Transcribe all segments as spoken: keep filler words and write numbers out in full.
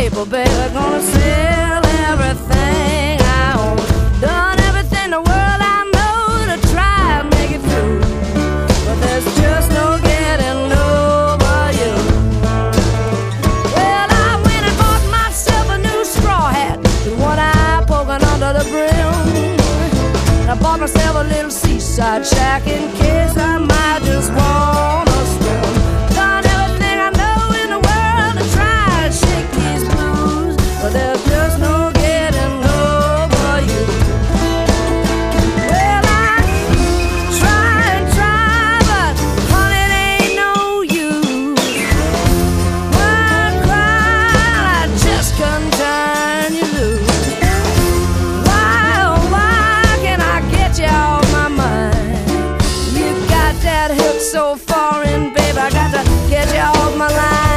paper, baby. Gonna sell everything I own. Done everything the world I know to try and make it through, but there's just no getting over you. Well, I went and bought myself a new straw hat with one eye poking under the brim. And I bought myself a little seaside shack in case I might just wanna swim. Done everything I know in the world to try and shake these blues, but there's just no getting over you. Well, I try and try, but honey, it ain't no use. Why cry? I just couldn't turn you loose. Why, oh, why can I get you off my mind? You got that hook so foreign, babe, I got to get you off my line.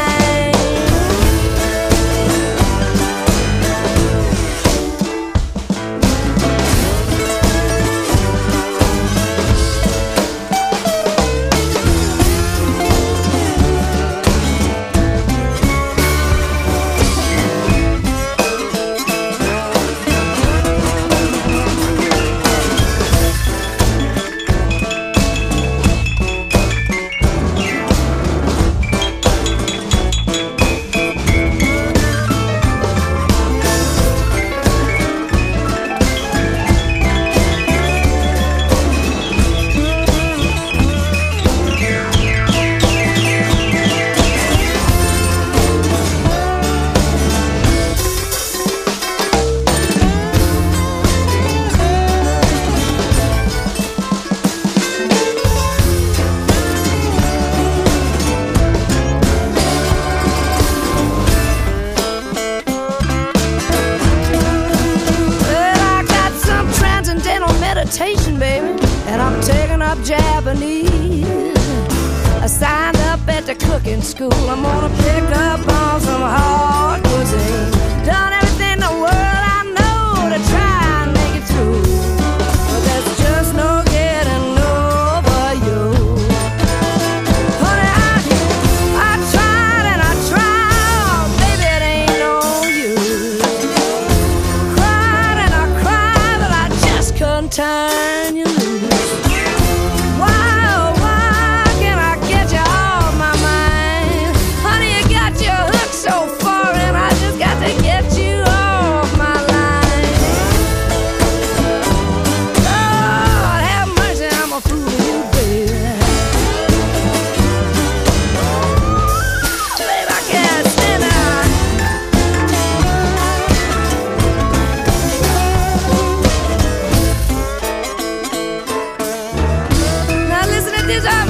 Baby, and I'm taking up Japanese. I signed up at the cooking school. I'm gonna pick up on some hard cuisine. Done everything in the world I know to try and make it through, but there's just no getting over you. Honey, I, I tried and I tried, baby, it ain't no use. Cried and I cried, but I just couldn't turn you loose. Why, oh, why can I get you off my mind? Honey, you got your hook so foreign, I just got to get you off my line. Lord, have mercy, I'm a fool of you, baby. Babe, I can't stand it. Now listen to this.